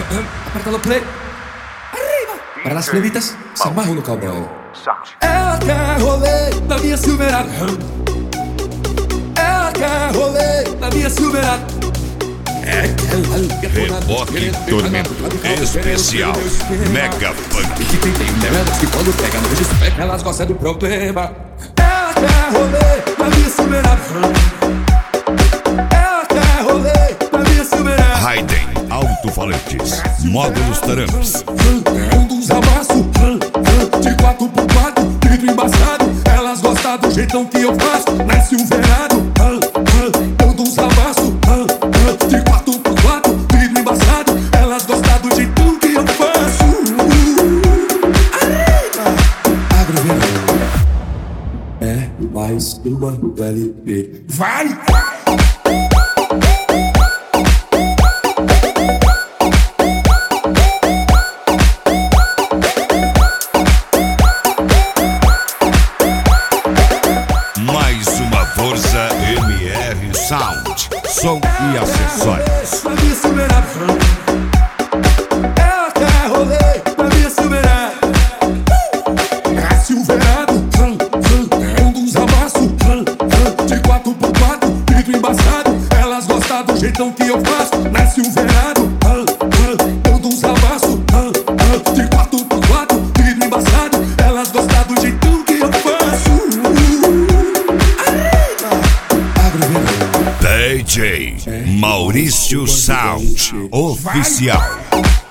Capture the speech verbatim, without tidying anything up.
Aperta no play. Arriba. Para las plebitas, se amarram no cowboy. Ela quer rolê na minha Silverado. Ela quer rolê na minha Silverado. É que ela Reboque Tormento Especial Mega Funk. que tem tem delas que quando pega no despeca elas gostam do problema. Ela quer rolê na minha Silverado. Ela quer rolê na minha Silverado. Raiden Alto-Falantes Módulos Taramps. É um dos amassos de quatro por quatro, vidro embaçado. Elas gostam do jeitão que eu faço na Silverado. É um dos amassos de quatro por quatro, vidro embaçado. Elas gostam do jeitão que eu faço. Agroverão é mais uma do L P. Vai! Mais uma Força M R Sound. Som e acessórios. Na minha Silverado. Ela quer rolê na minha Silverado. A Silverado é um dos amassos de quatro por quatro, vidro embaçado. Elas gostam do jeitão que eu faço na Silverado. É um dos amassos de quatro por quatro, vidro embaçado. Elas gostam do jeitão que eu faço. Agroverão. D J Maurício Sound Oficial.